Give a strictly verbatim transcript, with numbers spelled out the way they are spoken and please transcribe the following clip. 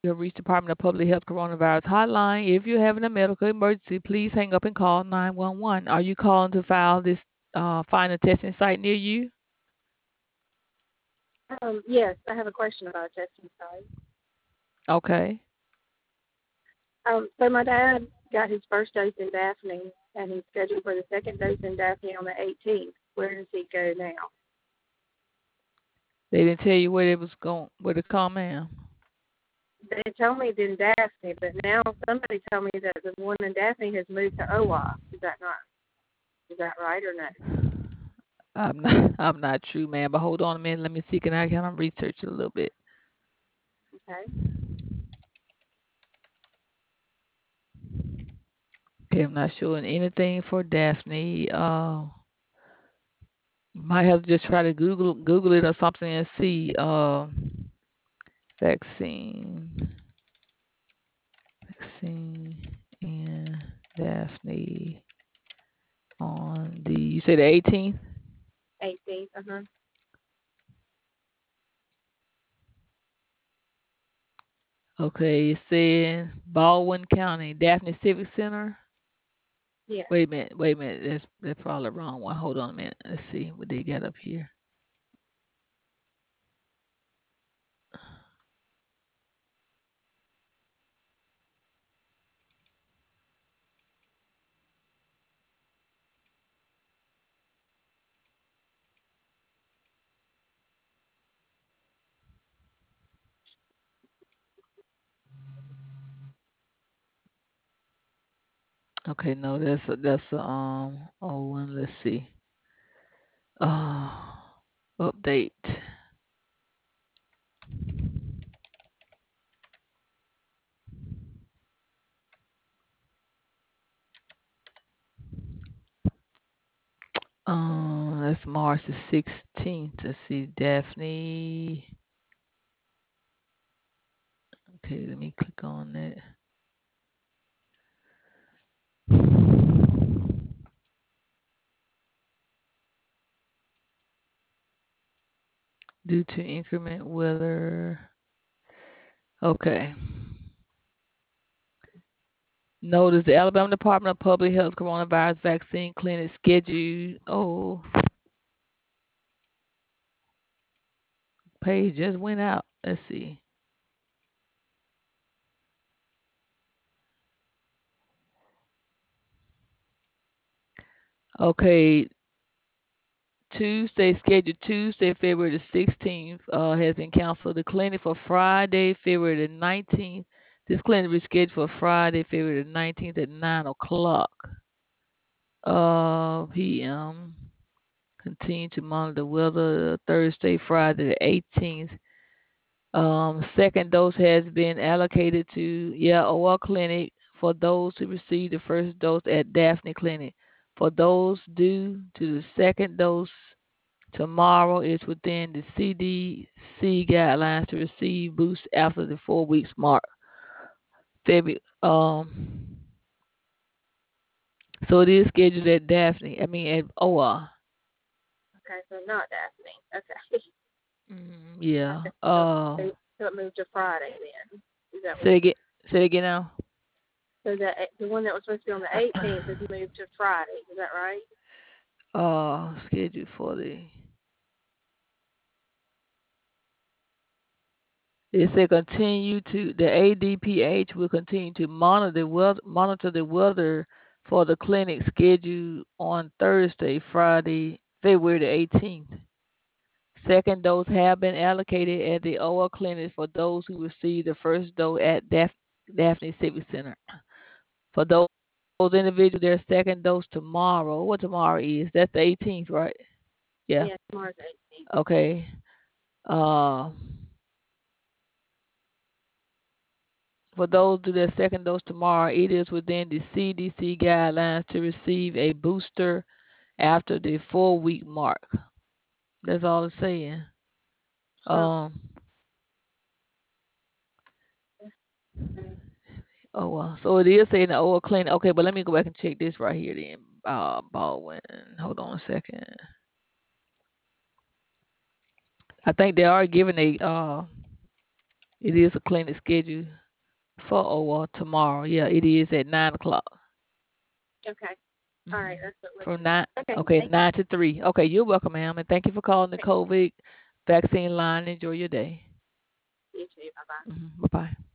You have reached Department of Public Health Coronavirus Hotline. If you're having a medical emergency, please hang up and call nine one one. Are you calling to file this, uh, find a testing site near you? Um, yes, I have a question about a testing site. Okay. Um, so my dad got his first dose in Daphne, and he's scheduled for the second dose in Daphne on the eighteenth. Where does he go now? They didn't tell you where it was going, where to come in. They told me it's in Daphne, but now somebody told me that the one in Daphne has moved to O W A. Is that not? Is that right or no? I'm not, I'm not true, man. But hold on a minute. Let me see. Can I kind of research it a little bit? Okay. Okay, I'm not showing anything for Daphne. Uh, might have to just try to Google Google it or something and see. Uh, vaccine, vaccine, and Daphne on the. You say the eighteenth? eighteenth. Uh huh. Okay, it says Baldwin County, Daphne Civic Center. Yes. Wait a minute, wait a minute. That's that's probably the wrong one. Hold on a minute. Let's see what they got up here. Okay, no, that's a, that's a, um oh one. Let's see. Uh, update. Um, that's March the sixteenth. Let's see, Daphne. Okay, let me click on that. Due to inclement weather. Okay. Notice the Alabama Department of Public Health coronavirus vaccine clinic scheduled. Oh, page just went out. Let's see. Okay, Tuesday, scheduled Tuesday, February the sixteenth, uh, has been canceled. The clinic for Friday, February the nineteenth. This clinic is scheduled for Friday, February the nineteenth at nine o'clock uh, p m. Continue to monitor the weather Thursday, Friday the eighteenth. Um, second dose has been allocated to yeah, O R Clinic for those who received the first dose at Daphne Clinic. For those due to the second dose tomorrow is within the C D C guidelines to receive boost after the four weeks mark. February, um, so it is scheduled at Daphne. I mean at O R. Okay, so not Daphne. Okay. Mm, yeah. Okay. So, Uh, so it moved to Friday then. Is that what say you? again. Say again now. So the the one that was supposed to be on the eighteenth is moved to Friday. Is that right? Uh, scheduled for the. It said continue to the A D P H will continue to monitor the weather, monitor the weather for the clinic scheduled on Thursday, Friday, February the eighteenth. Second dose have been allocated at the O R clinic for those who received the first dose at Daph- Daphne Civic Center. For those individuals, their second dose tomorrow. What tomorrow is? That's the eighteenth, right? Yeah. Yeah, tomorrow's the eighteenth. Okay. Uh, for those who do their second dose tomorrow, it is within the C D C guidelines to receive a booster after the four week mark. That's all it's saying. Oh, Um. okay. Oh well, so it is saying the oil clinic. Okay, but let me go back and check this right here then. Uh, Baldwin. Hold on a second. I think they are giving a uh It is a clinic scheduled for O R tomorrow. Yeah, it is at nine o'clock. Okay. All right. Mm-hmm. That's what was. From nine, Okay. okay, Thank you. nine to three. Okay, you're welcome, ma'am, and thank you for calling the Thank you. COVID vaccine line. Enjoy your day. You too. Bye bye. Hmm. Bye bye.